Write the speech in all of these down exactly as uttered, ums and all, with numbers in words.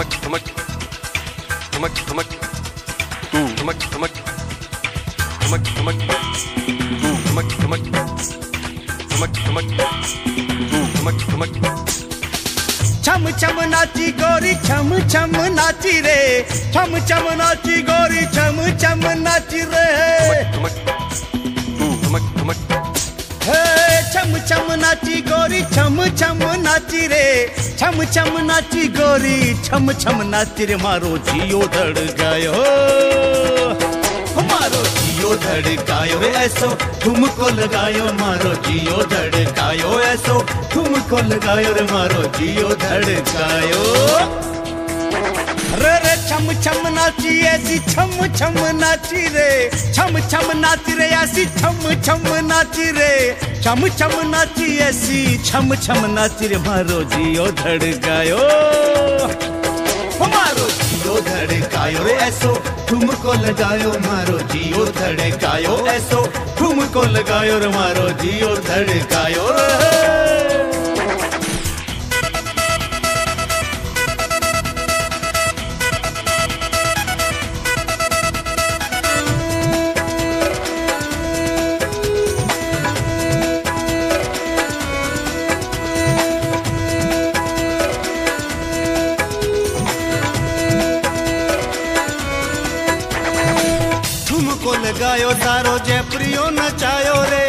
छम छम नाची गोरी छम छम नाची रे, छम छम नाची गोरी छम छम नाची रे। हे छम छम नाची गोरी छम छम नाची रे, छम छम नाची गोरी छम छम नाची रे। मारो जियो धड़कायो, मारो जियो धड़कायो रे, ऐसो तुमको लगायो। मारो जियो धड़कायो, ऐसो तुमको लगायो रे। मारो जियो धड़कायो रे रे। छम छम नाची ऐसी छम छम नाची रे, छम छम नाची रे ऐसी छम छम नाची रे। छम छम नाची ऐसी छम छम नाची रे। मारो जियो धड़कायो, मारो जियो धड़कायो रे, ऐसो तुमको लगायो। मारो जियो धड़कायो, ऐसो तुमको लगायो रे। मारो जियो धड़कायो रे। तुमको लगायो सारो जयपुरियो नचायो रे।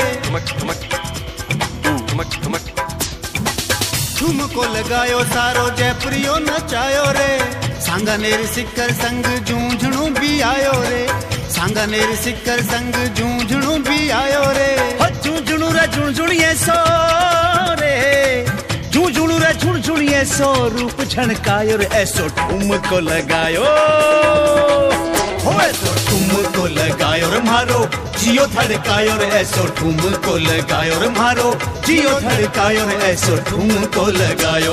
तुमको लगायो सारो जयपुरियो नचायो रे। सांगानेर सिक्कर संग जूझणू भी आयो रे, सांगानेर सिक्कर संग जूझणू भी आयो रे। जूझणू रे झुणझुणिए सो रे, जूझणू रे झुणझुणिए सो। रूप झणकायो रे, ऐसो तुमको लगायो, हो ऐसो तुमको लगायो रे। मारो जियो धड़कायो रे, ऐसो तुमको लगायो रे। मारो जियो धड़कायो रे, ऐसो तुमको लगायो।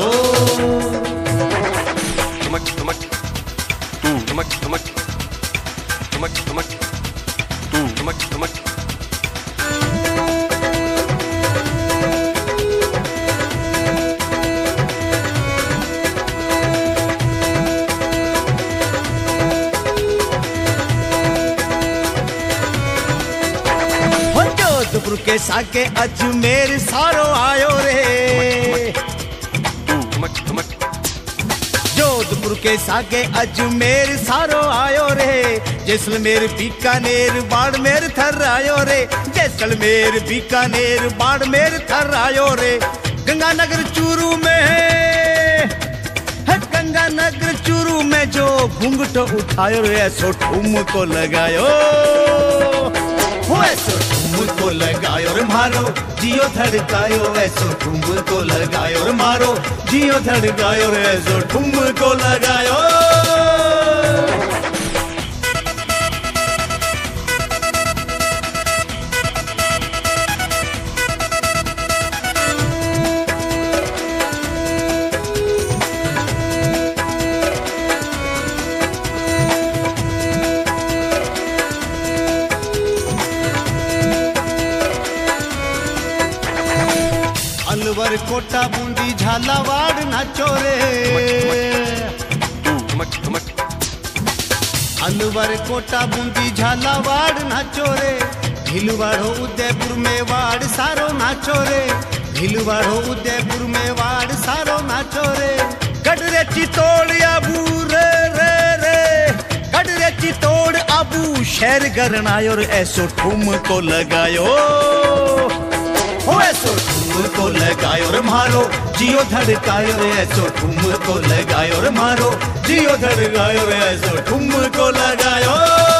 जोधपुर के साके अजमेर सारो आयो रे। जोधपुर के साके अजमेर सारो आयो रे। जैसलमेर बीकानेर बाड़मेर थर आयो रे। जैसलमेर बीकानेर बाड़मेर थर आयो रे। गंगानगर चूरू में है, गंगानगर चूरू में जो घूंघट उठायो रे, ऐसो तुमको लगायो, हो ऐसो तुमको लगायो रे। मारो जियो धड़कायो, ऐसो तुमको लगायो रे। मारो जियो धड़कायो रे, ऐसो तुमको लगायो। अलवर कोटा बूंदी झालावाड़ नाचो रे। अलवर कोटा बूंदी झालावाड़ नाचो रे। भीलवाड़ो उदयपुर में वाड़ सारो नाचो रे। भीलवाड़ो उदयपुर में वाड़ सारो नाचो रे। गडरे चितौड़ आबू रे रे रे, गडरे चितौड़ आबू शहर गरनायो रे, ऐसो तुमको लगायो, हो ऐसो तुमको लगायो रे। मारो जियो धड़कायो रे, ऐसो तुमको लगायो रे। मारो जियो धड़कायो रे, ऐसो तुमको लगायो।